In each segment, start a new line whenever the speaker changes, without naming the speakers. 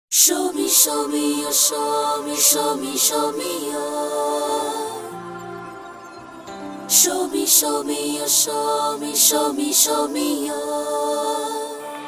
Show me, show me, oh, show me, show me, show me, oh. Show me, show me, oh, show me, show me, show me, oh.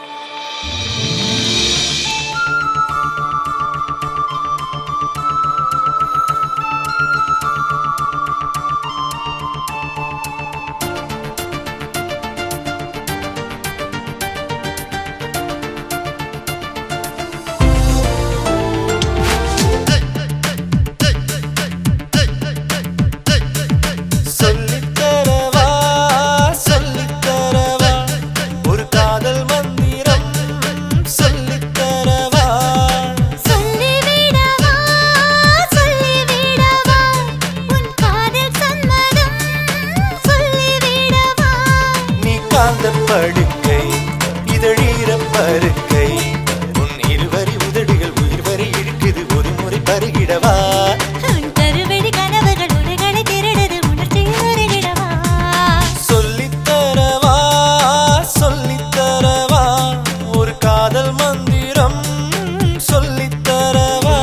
படுக்கை இதழீர பருக்கை உன் இருவரி உதடுகள் உயிர் வரை இழுக்குது ஒரு முறை பருகிடவா
கருவெடி கனவுகள் உலகளை திருடுது உணர்ச்சியில் உருகிடவா
சொல்லித்தரவா சொல்லித்தரவா ஒரு காதல் மந்திரம் சொல்லித்தரவா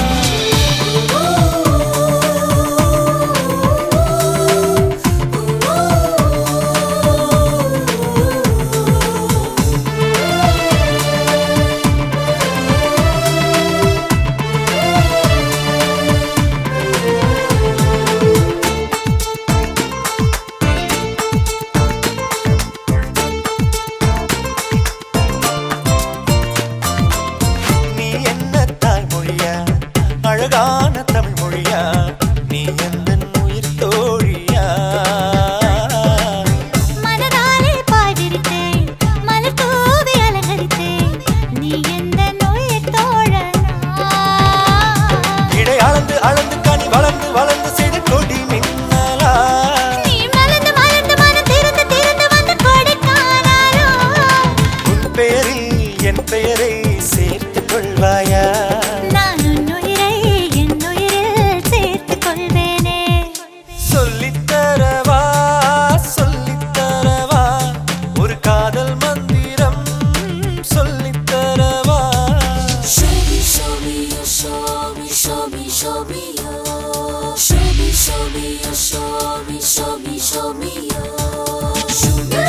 அழகான தமிழ் மொழியா நீ எந்த உயிர் தோழியா
மனதாலே பாய்விரித்தேன் மலர் தூவி அலங்கரித்தேன் நீ எந்த உயிர் தோழனா
இடை அளந்து அளந்து கனி வளர்ந்து வளர்ந்து செய்த கொடி மின்னலா
நீ மலர்ந்து மலர்ந்து மனம் திறந்து திறந்து வந்த கொடை காணாரோ
உன் பெயரில் என் பெயரை சேர்த்துக் கொள்வாயா சொல்லித்தரவா சொல்லித்தரவா ஒரு காதல் மந்திரம் சொல்லித்தரவா
Show me, show me, oh, show me, show me, show me, oh. Show me, show me, oh, show me, show me, show me, oh. Show me,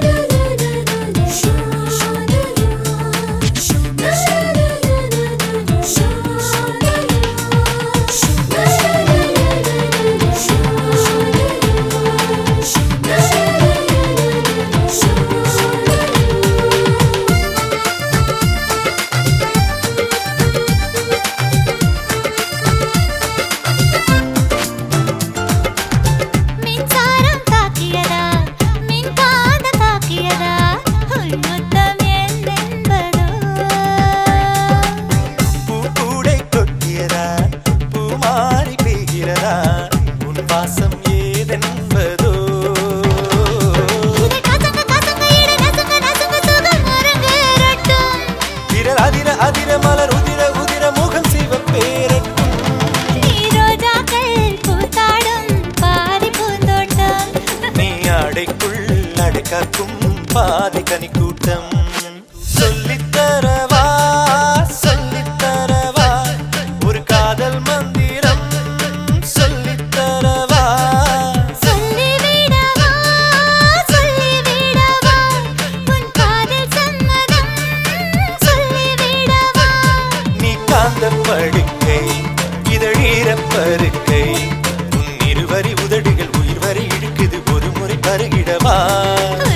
மின்சாரம் தாக்கியதா மின்காந்த தாக்கியதா உன் முத்தம் என்பதோ
பூக்கூடை கொட்டியதா பூமாரி பெய்கிறதா உன் வாசம் ஏதென்பதோ
இதை கசங்க கசங்க இட நசுங்க நசுங்க சுகம் அரங்கேறட்டும்
விரல் அதிர அதிர மலர் உதிர உதிர முகம் சிவப்பேரட்டும்
நீ ரோஜாக்கள் பூத்தாடும் பாதி பூந்தோட்டம்
நீ அடைக்குள் அடைக்காக்கும் பாதி கனி கூட்டம் சொல்லித்தரவா சொல்லித்தரவா ஒரு காதல் மந்திரம் சொல்லித்தரவா
சொல்லிவிடவா சொல்லிவிடவா உன் காதல் சம்மதம் சொல்லிவிடவா
நீ காந்த படுக்கை இதழீர பருக்கை உன் இருவரி உதடுகள் உயிர் வரை இழுக்குது ஒரு முறை பருகிடவா